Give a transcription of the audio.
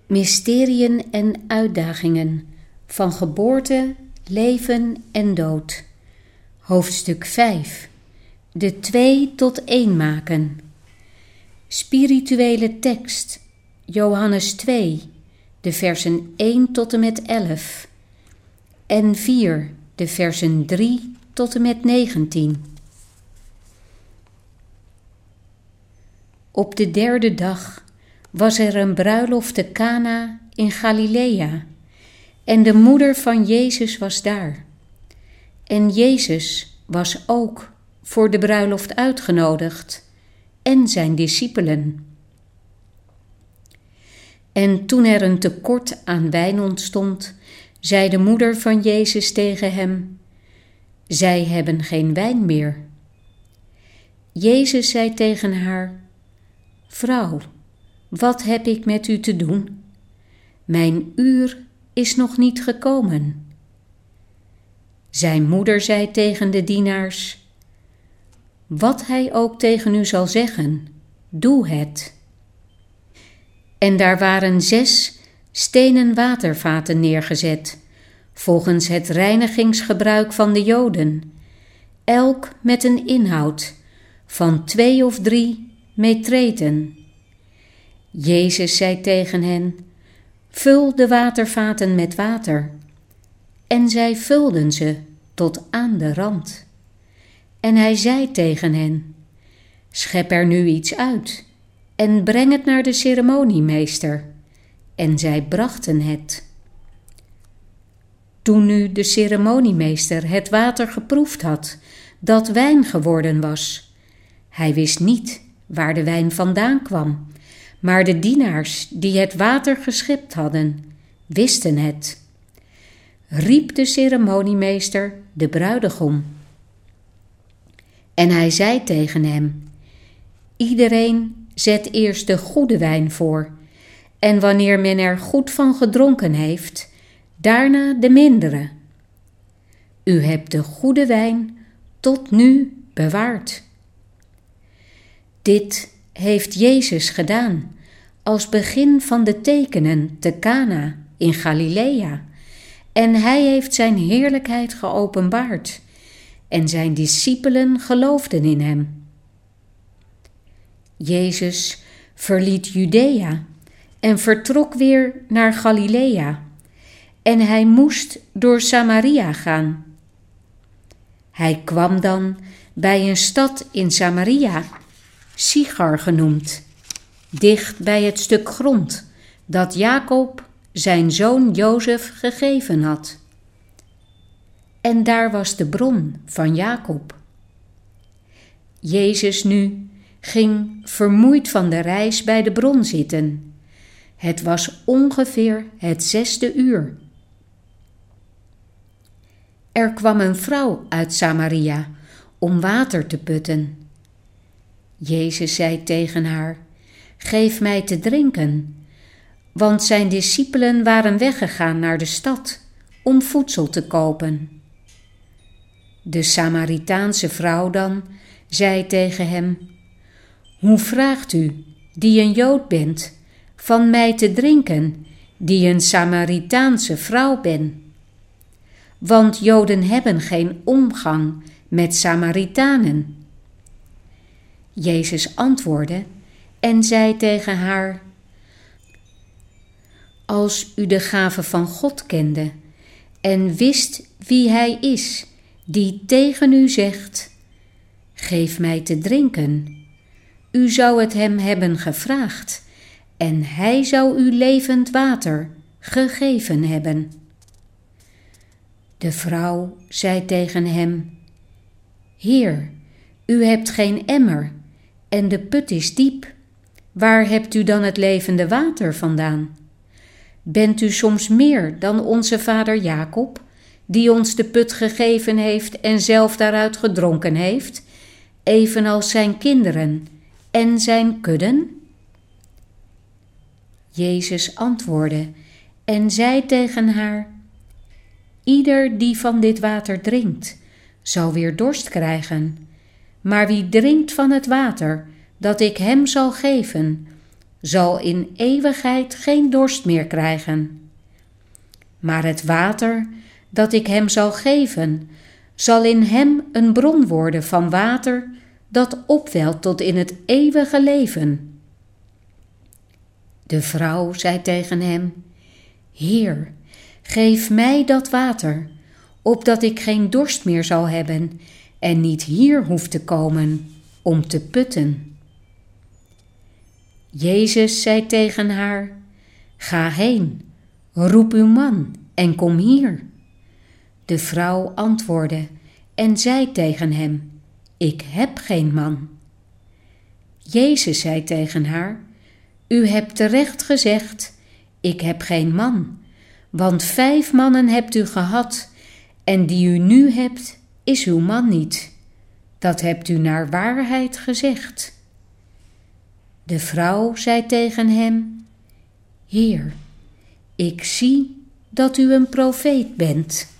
Mysteriën en uitdagingen van geboorte, leven en dood. Hoofdstuk 5. De 2 tot 1 maken. Spirituele tekst. Johannes 2, de versen 1 tot en met 11. En 4, de versen 3 tot en met 19. Op de 3e dag was er een bruiloft te Kana in Galilea, en de moeder van Jezus was daar. En Jezus was ook voor de bruiloft uitgenodigd, en zijn discipelen. En toen er een tekort aan wijn ontstond, zei de moeder van Jezus tegen hem: zij hebben geen wijn meer. Jezus zei tegen haar: vrouw, wat heb ik met u te doen? Mijn uur is nog niet gekomen. Zijn moeder zei tegen de dienaars: wat hij ook tegen u zal zeggen, doe het. En daar waren 6 stenen watervaten neergezet, volgens het reinigingsgebruik van de Joden, elk met een inhoud van 2 of 3 metreten. Jezus zei tegen hen: vul de watervaten met water. En zij vulden ze tot aan de rand. En hij zei tegen hen: schep er nu iets uit en breng het naar de ceremoniemeester. En zij brachten het. Toen nu de ceremoniemeester het water geproefd had, dat wijn geworden was, hij wist niet waar de wijn vandaan kwam, maar de dienaars die het water geschept hadden, wisten het. Riep de ceremoniemeester de bruidegom. En hij zei tegen hem: iedereen zet eerst de goede wijn voor, en wanneer men er goed van gedronken heeft, daarna de mindere. U hebt de goede wijn tot nu bewaard. Dit heeft Jezus gedaan als begin van de tekenen te Kana in Galilea, en hij heeft zijn heerlijkheid geopenbaard, en zijn discipelen geloofden in hem. Jezus verliet Judea en vertrok weer naar Galilea, en hij moest door Samaria gaan. Hij kwam dan bij een stad in Samaria, Sichar genoemd, dicht bij het stuk grond dat Jacob zijn zoon Jozef gegeven had. En daar was de bron van Jacob. Jezus nu ging vermoeid van de reis bij de bron zitten. Het was ongeveer het 6e uur. Er kwam een vrouw uit Samaria om water te putten. Jezus zei tegen haar: geef mij te drinken, want zijn discipelen waren weggegaan naar de stad om voedsel te kopen. De Samaritaanse vrouw dan zei tegen hem: hoe vraagt u, die een Jood bent, van mij te drinken, die een Samaritaanse vrouw ben? Want Joden hebben geen omgang met Samaritanen. Jezus antwoordde en zei tegen haar: als u de gave van God kende en wist wie hij is, die tegen u zegt: geef mij te drinken, u zou het hem hebben gevraagd, en hij zou u levend water gegeven hebben. De vrouw zei tegen hem: Heer, u hebt geen emmer en de put is diep. Waar hebt u dan het levende water vandaan? Bent u soms meer dan onze vader Jacob, die ons de put gegeven heeft en zelf daaruit gedronken heeft, evenals zijn kinderen en zijn kudden? Jezus antwoordde en zei tegen haar: ieder die van dit water drinkt, zal weer dorst krijgen. Maar wie drinkt van het water dat ik hem zal geven, zal in eeuwigheid geen dorst meer krijgen. Maar het water dat ik hem zal geven, zal in hem een bron worden van water dat opwelt tot in het eeuwige leven. De vrouw zei tegen hem: Heer, geef mij dat water, opdat ik geen dorst meer zal hebben en niet hier hoef te komen om te putten. Jezus zei tegen haar: Ga heen, roep uw man en kom hier. De vrouw antwoordde en zei tegen hem: Ik heb geen man. Jezus zei tegen haar: U hebt terecht gezegd, ik heb geen man, want 5 mannen hebt u gehad, en die u nu hebt, is uw man niet. Dat hebt u naar waarheid gezegd. De vrouw zei tegen hem: Heer, ik zie dat u een profeet bent.